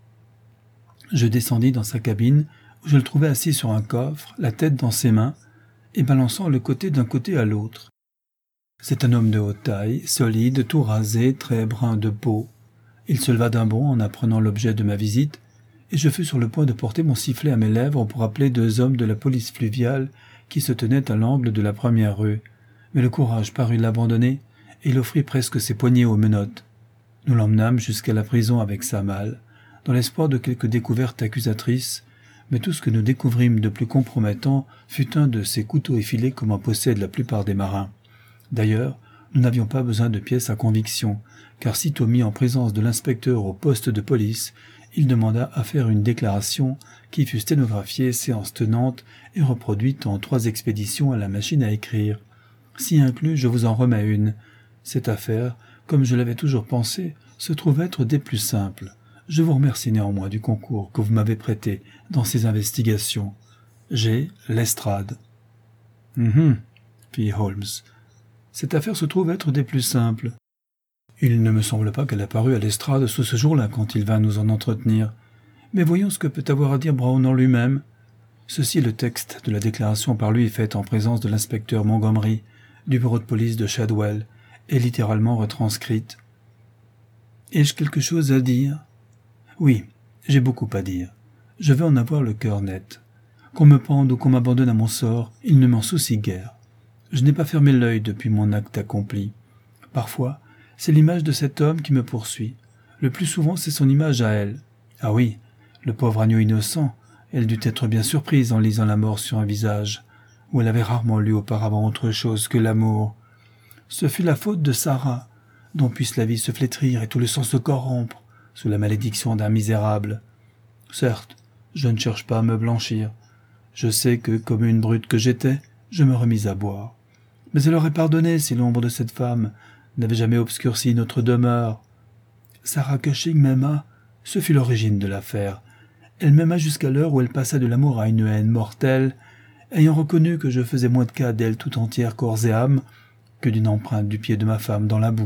Je descendis dans sa cabine où je le trouvai assis sur un coffre, la tête dans ses mains et balançant le côté d'un côté à l'autre. C'est un homme de haute taille, solide, tout rasé, très brun de peau. Il se leva d'un bond en apprenant l'objet de ma visite, et je fus sur le point de porter mon sifflet à mes lèvres pour appeler deux hommes de la police fluviale qui se tenaient à l'angle de la première rue. Mais le courage parut l'abandonner, et il offrit presque ses poignets aux menottes. Nous l'emmenâmes jusqu'à la prison avec sa malle, dans l'espoir de quelques découvertes accusatrices, mais tout ce que nous découvrîmes de plus compromettant fut un de ces couteaux effilés comme en possèdent la plupart des marins. D'ailleurs, nous n'avions pas besoin de pièces à conviction, car sitôt mis en présence de l'inspecteur au poste de police, il demanda à faire une déclaration qui fut sténographiée séance tenante et reproduite en trois expéditions à la machine à écrire. Si inclus, je vous en remets une. Cette affaire, comme je l'avais toujours pensé, se trouve être des plus simples. Je vous remercie néanmoins du concours que vous m'avez prêté dans ces investigations. J'ai Lestrade. Hum, fit Holmes. Cette affaire se trouve être des plus simples. Il ne me semble pas qu'elle apparût à Lestrade sous ce jour-là quand il vint nous en entretenir. Mais voyons ce que peut avoir à dire Browner lui-même. Ceci est le texte de la déclaration par lui faite en présence de l'inspecteur Montgomery, du bureau de police de Shadwell, et littéralement retranscrite. Ai-je quelque chose à dire? Oui, j'ai beaucoup à dire. Je vais en avoir le cœur net. Qu'on me pende ou qu'on m'abandonne à mon sort, il ne m'en soucie guère. Je n'ai pas fermé l'œil depuis mon acte accompli. Parfois, c'est l'image de cet homme qui me poursuit. Le plus souvent, c'est son image à elle. Ah oui, le pauvre agneau innocent, elle dut être bien surprise en lisant la mort sur un visage, où elle avait rarement lu auparavant autre chose que l'amour. Ce fut la faute de Sarah, dont puisse la vie se flétrir et tout le sang se corrompre, sous la malédiction d'un misérable. Certes, je ne cherche pas à me blanchir. Je sais que, comme une brute que j'étais, je me remis à boire. Mais elle aurait pardonné si l'ombre de cette femme n'avait jamais obscurci notre demeure. Sarah Cushing m'aima, Ce fut l'origine de l'affaire. Elle m'aima jusqu'à l'heure où elle passa de l'amour à une haine mortelle, ayant reconnu que je faisais moins de cas d'elle tout entière corps et âme que d'une empreinte du pied de ma femme dans la boue.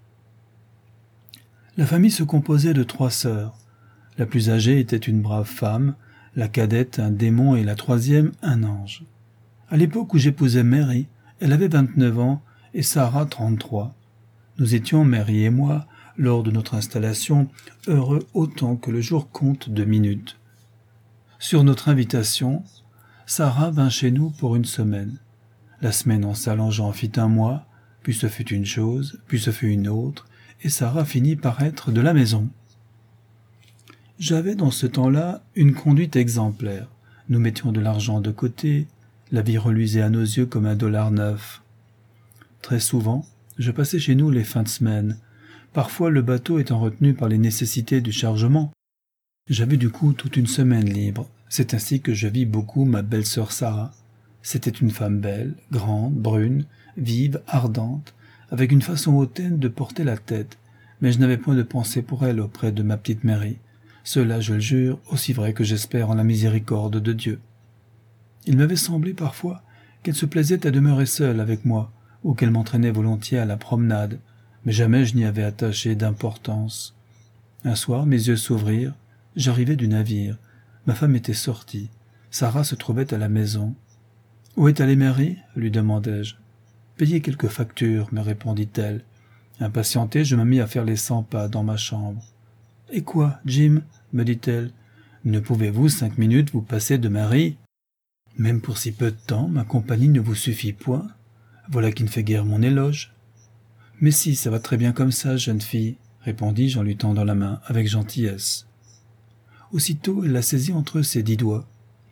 La famille se composait de trois sœurs. La plus âgée était une brave femme, la cadette un démon et la troisième un ange. À l'époque où j'épousais Mary, elle avait vingt-neuf ans et Sarah trente-trois. Nous étions, Mary et moi, lors de notre installation, heureux autant que le jour compte de minutes. Sur notre invitation, Sarah vint chez nous pour une semaine. La semaine en s'allongeant fit un mois, puis ce fut une chose, puis ce fut une autre, et Sarah finit par être de la maison. J'avais dans ce temps-là une conduite exemplaire. Nous mettions de l'argent de côté, la vie reluisait à nos yeux comme un dollar neuf. Très souvent, je passais chez nous les fins de semaine, parfois le bateau étant retenu par les nécessités du chargement. J'avais du coup toute une semaine libre. C'est ainsi que je vis beaucoup ma belle-sœur Sarah. C'était une femme belle, grande, brune, vive, ardente, avec une façon hautaine de porter la tête, mais je n'avais point de pensée pour elle auprès de ma petite Mary. Cela, je le jure, aussi vrai que j'espère en la miséricorde de Dieu. Il m'avait semblé parfois qu'elle se plaisait à demeurer seule avec moi, ou qu'elle m'entraînait volontiers à la promenade, mais jamais je n'y avais attaché d'importance. Un soir, mes yeux s'ouvrirent, j'arrivais du navire, ma femme était sortie, Sarah se trouvait à la maison. « Où est allée Mary ?» lui demandai-je. « Payer quelques factures, » me répondit-elle. Impatientée, je me mis à faire les cent pas dans ma chambre. « Et quoi, Jim ?» me dit-elle. « Ne pouvez-vous cinq minutes vous passer de Mary ? Même pour si peu de temps, ma compagnie ne vous suffit point. Voilà qui ne fait guère mon éloge. »« Mais si, ça va très bien comme ça, jeune fille, » répondis-je en lui tendant la main avec gentillesse. Aussitôt, elle la saisit entre ses dix doigts.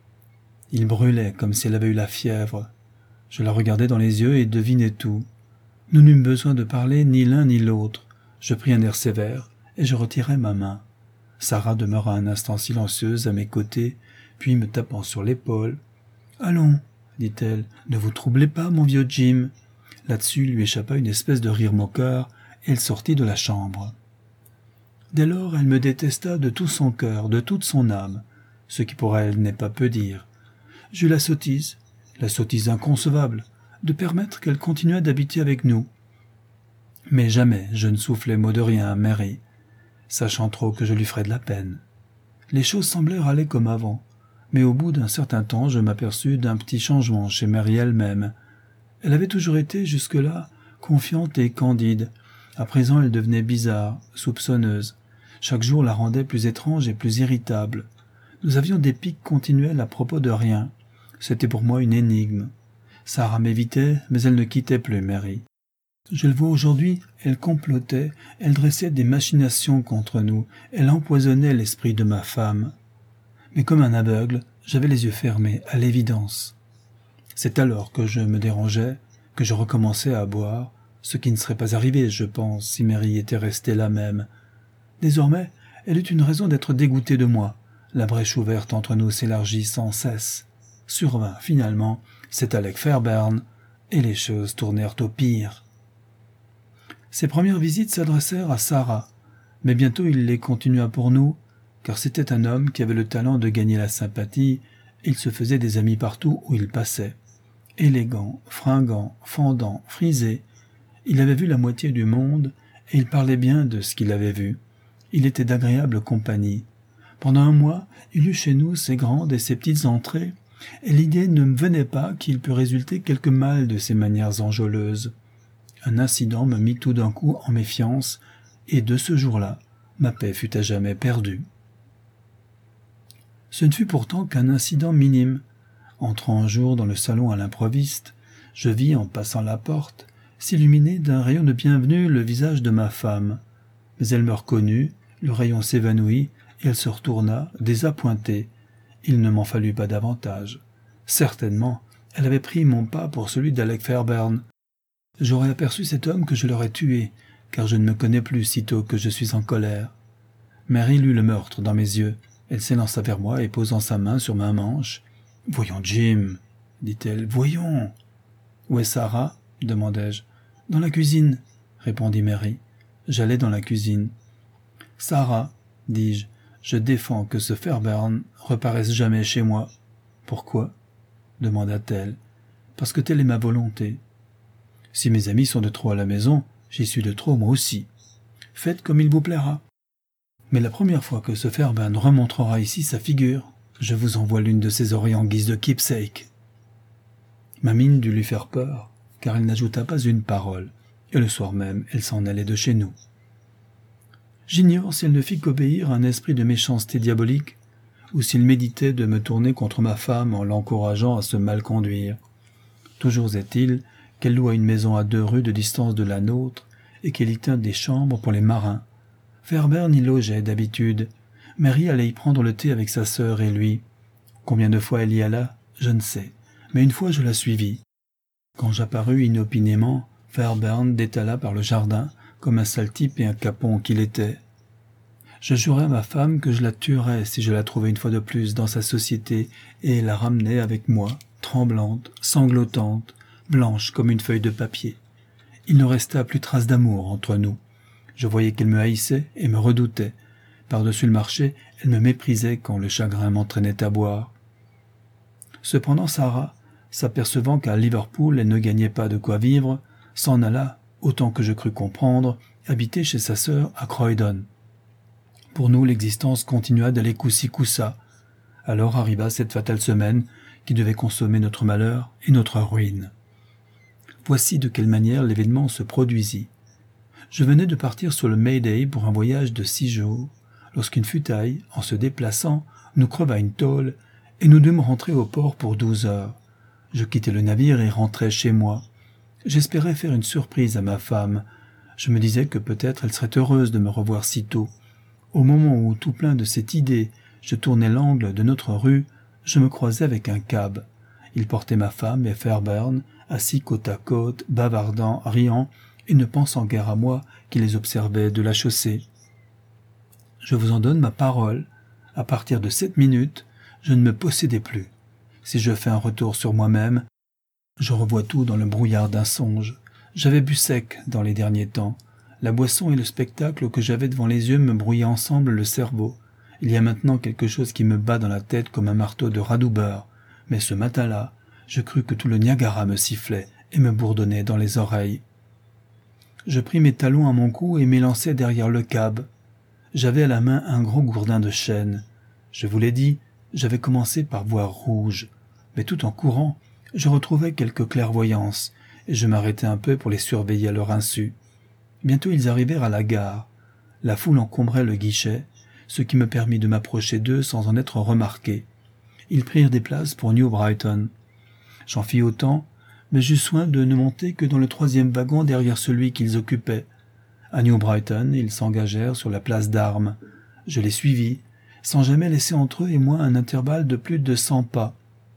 Il brûlait comme si elle avait eu la fièvre. Je la regardais dans les yeux et devinais tout. Nous n'eûmes besoin de parler ni l'un ni l'autre. Je pris un air sévère et je retirai ma main. Sarah demeura un instant silencieuse à mes côtés, puis me tapant sur l'épaule. « Allons, dit-elle, ne vous troublez pas, mon vieux Jim. » Là-dessus lui échappa une espèce de rire moqueur, et elle sortit de la chambre. Dès lors, elle me détesta de tout son cœur, de toute son âme, ce qui pour elle n'est pas peu dire. J'eus la sottise, la sottise inconcevable, de permettre qu'elle continuât d'habiter avec nous. Mais jamais je ne soufflai mot de rien à Mary, sachant trop que je lui ferais de la peine. Les choses semblèrent aller comme avant, mais au bout d'un certain temps je m'aperçus d'un petit changement chez Mary elle-même. Elle avait toujours été jusque-là confiante et candide. À présent elle devenait bizarre, soupçonneuse. Chaque jour la rendait plus étrange et plus irritable. Nous avions des piques continuelles à propos de rien. C'était pour moi une énigme. Sarah m'évitait, mais elle ne quittait plus Mary. Je le vois aujourd'hui, elle complotait, elle dressait des machinations contre nous, elle empoisonnait l'esprit de ma femme. Mais comme un aveugle, j'avais les yeux fermés, à l'évidence. C'est alors que je me dérangeais, que je recommençais à boire, ce qui ne serait pas arrivé, je pense, si Mary était restée là même. Désormais, elle eut une raison d'être dégoûtée de moi. La brèche ouverte entre nous s'élargit sans cesse. Survint, finalement, cet Alec Fairbairn, et les choses tournèrent au pire. Ses premières visites s'adressèrent à Sarah, mais bientôt il les continua pour nous, car c'était un homme qui avait le talent de gagner la sympathie, et il se faisait des amis partout où il passait. Élégant, fringant, fendant, frisé, il avait vu la moitié du monde, et il parlait bien de ce qu'il avait vu. Il était d'agréable compagnie. Pendant un mois, il eut chez nous ses grandes et ses petites entrées, et l'idée ne me venait pas qu'il pût résulter quelque mal de ses manières enjôleuses. Un incident me mit tout d'un coup en méfiance, et de ce jour-là, ma paix fut à jamais perdue. Ce ne fut pourtant qu'un incident minime. Entrant un jour dans le salon à l'improviste, je vis, en passant la porte, s'illuminer d'un rayon de bienvenue le visage de ma femme. Mais elle me reconnut, le rayon s'évanouit, et elle se retourna, désappointée. Il ne m'en fallut pas davantage. Certainement, elle avait pris mon pas pour celui d'Alec Fairbairn. J'aurais aperçu cet homme que je l'aurais tué, car je ne me connais plus sitôt que je suis en colère. Mary lut le meurtre dans mes yeux. Elle s'élança vers moi et posant sa main sur ma manche. « Voyons, Jim, » dit-elle, « voyons. »« Où est Sarah ?» demandai-je. « Dans la cuisine, » répondit Mary. J'allai dans la cuisine. « Sarah, dis-je, Je défends que ce Fairbairn reparaisse jamais chez moi. »« Pourquoi ?» demanda-t-elle. « Parce que telle est ma volonté. Si mes amis sont de trop à la maison, j'y suis de trop moi aussi. Faites comme il vous plaira. Mais la première fois que ce Fairbairn remontrera ici sa figure, je vous envoie l'une de ses oreilles en guise de keepsake. » Ma mine dut lui faire peur, car elle n'ajouta pas une parole, et le soir même, elle s'en allait de chez nous. J'ignore si elle ne fit qu'obéir à un esprit de méchanceté diabolique, ou s'il méditait de me tourner contre ma femme en l'encourageant à se mal conduire. Toujours est-il qu'elle loua une maison à deux rues de distance de la nôtre, et qu'elle y tint des chambres pour les marins. Fairbairn y logeait d'habitude. Mary allait y prendre le thé avec sa sœur et lui. Combien de fois elle y alla, je ne sais, mais une fois je la suivis. Quand j'apparus inopinément, Fairbairn détala par le jardin, comme un sale type et un capon qu'il était. Je jurai à ma femme que je la tuerais si je la trouvais une fois de plus dans sa société, et la ramenai avec moi, tremblante, sanglotante, blanche comme une feuille de papier. Il ne resta plus trace d'amour entre nous. Je voyais qu'elle me haïssait et me redoutait. Par-dessus le marché, elle me méprisait quand le chagrin m'entraînait à boire. Cependant Sarah, s'apercevant qu'à Liverpool elle ne gagnait pas de quoi vivre, s'en alla, autant que je crus comprendre, habiter chez sa sœur à Croydon. Pour nous, l'existence continua d'aller coup-ci coup-ça. Alors arriva cette fatale semaine qui devait consommer notre malheur et notre ruine. Voici de quelle manière l'événement se produisit. Je venais de partir sur le May-Day pour un voyage de six jours, lorsqu'une futaille, en se déplaçant, nous creva une tôle, et nous dûmes rentrer au port pour douze heures. Je quittai le navire et rentrai chez moi. J'espérais faire une surprise à ma femme. Je me disais que peut-être elle serait heureuse de me revoir si tôt. Au moment où, tout plein de cette idée, je tournais l'angle de notre rue, je me croisai avec un cab. Il portait ma femme et Fairbairn, assis côte à côte, bavardant, riant, et ne pensant guère à moi qui les observais de la chaussée. Je vous en donne ma parole. À partir de cette minute, je ne me possédais plus. Si je fais un retour sur moi-même, je revois tout dans le brouillard d'un songe. J'avais bu sec dans les derniers temps. La boisson et le spectacle que j'avais devant les yeux me brouillaient ensemble le cerveau. Il y a maintenant quelque chose qui me bat dans la tête comme un marteau de radoubeur. Mais ce matin-là, je crus que tout le Niagara me sifflait et me bourdonnait dans les oreilles. Je pris mes talons à mon cou et m'élançai derrière le cab. J'avais à la main un gros gourdin de chêne. Je vous l'ai dit, j'avais commencé par voir rouge. Mais tout en courant, je retrouvai quelque clairvoyance, et je m'arrêtai un peu pour les surveiller à leur insu. Bientôt ils arrivèrent à la gare. La foule encombrait le guichet, ce qui me permit de m'approcher d'eux sans en être remarqué. Ils prirent des places pour New Brighton. J'en fis autant, mais j'eus soin de ne monter que dans le troisième wagon derrière celui qu'ils occupaient. À New Brighton, ils s'engagèrent sur la place d'Armes. Je les suivis, sans jamais laisser entre eux et moi un intervalle de plus de cent pas.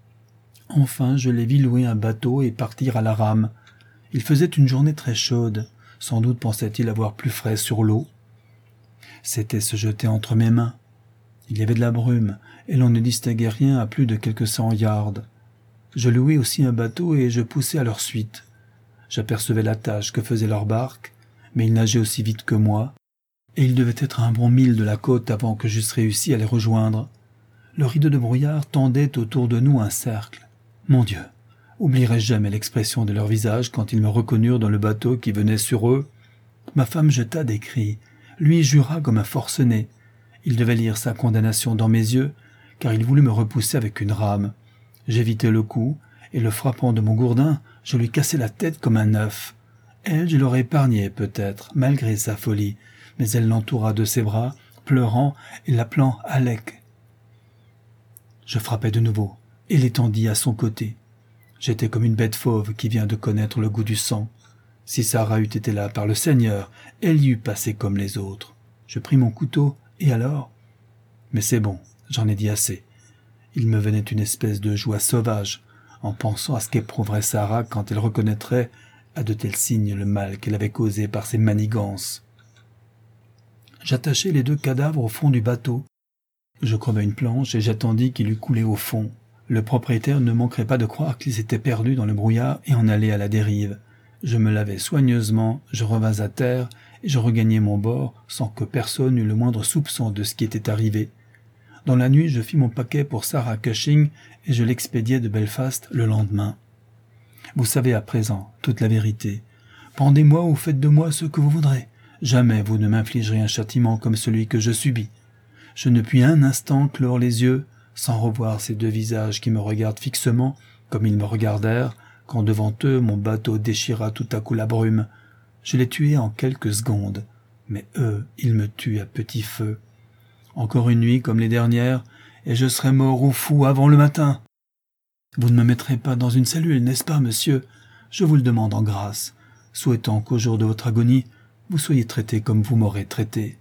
Enfin, je les vis louer un bateau et partir à la rame. Il faisait une journée très chaude. Sans doute pensait-il avoir plus frais sur l'eau. C'était se jeter entre mes mains. Il y avait de la brume, et l'on ne distinguait rien à plus de quelques cents yards. Je louai aussi un bateau et je poussai à leur suite. J'apercevais la tâche que faisait leur barque, mais ils nageaient aussi vite que moi, et ils devaient être à un bon mille de la côte avant que j'eusse réussi à les rejoindre. Le rideau de brouillard tendait autour de nous un cercle. Mon Dieu, oublierai-je jamais l'expression de leur visage quand ils me reconnurent dans le bateau qui venait sur eux? Ma femme jeta des cris. Lui jura comme un forcené. Il devait lire sa condamnation dans mes yeux, car il voulut me repousser avec une rame. J'évitai le coup, et le frappant de mon gourdin, je lui cassai la tête comme un œuf. Elle, je l'aurais épargnée, peut-être, malgré sa folie, mais elle l'entoura de ses bras, pleurant et l'appelant Alec. Je frappai de nouveau, et l'étendis à son côté. J'étais comme une bête fauve qui vient de connaître le goût du sang. Si Sarah eût été là par le Seigneur, elle y eût passé comme les autres. Je pris mon couteau, et alors? Mais c'est bon, j'en ai dit assez. Il me venait une espèce de joie sauvage, en pensant à ce qu'éprouverait Sarah quand elle reconnaîtrait à de tels signes le mal qu'elle avait causé par ses manigances. J'attachai les deux cadavres au fond du bateau. Je crevai une planche et j'attendis qu'il eût coulé au fond. Le propriétaire ne manquerait pas de croire qu'ils étaient perdus dans le brouillard et en allaient à la dérive. Je me lavai soigneusement, je revins à terre et je regagnai mon bord sans que personne eût le moindre soupçon de ce qui était arrivé. Dans la nuit, je fis mon paquet pour Sarah Cushing et je l'expédiai de Belfast le lendemain. Vous savez à présent toute la vérité. Pendez-moi ou faites de moi ce que vous voudrez. Jamais vous ne m'infligerez un châtiment comme celui que je subis. Je ne puis un instant clore les yeux sans revoir ces deux visages qui me regardent fixement comme ils me regardèrent quand devant eux mon bateau déchira tout à coup la brume. Je les tuai en quelques secondes, mais eux, ils me tuent à petit feu. Encore une nuit comme les dernières, et je serai mort ou fou avant le matin. Vous ne me mettrez pas dans une cellule, n'est-ce pas, monsieur? Je vous le demande en grâce, souhaitant qu'au jour de votre agonie, vous soyez traité comme vous m'aurez traité.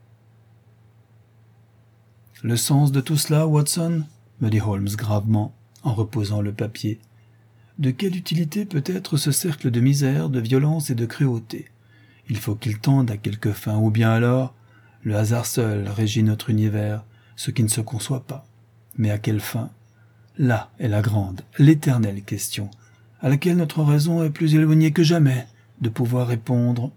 Le sens de tout cela, Watson, me dit Holmes gravement, en reposant le papier. De quelle utilité peut être ce cercle de misère, de violence et de cruauté? Il faut qu'il tende à quelque fin, ou bien alors, le hasard seul régit notre univers, ce qui ne se conçoit pas. Mais à quelle fin? Là est la grande, l'éternelle question, à laquelle notre raison est plus éloignée que jamais de pouvoir répondre.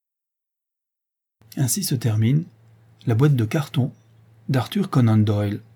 Ainsi se termine la boîte de carton d'Arthur Conan Doyle.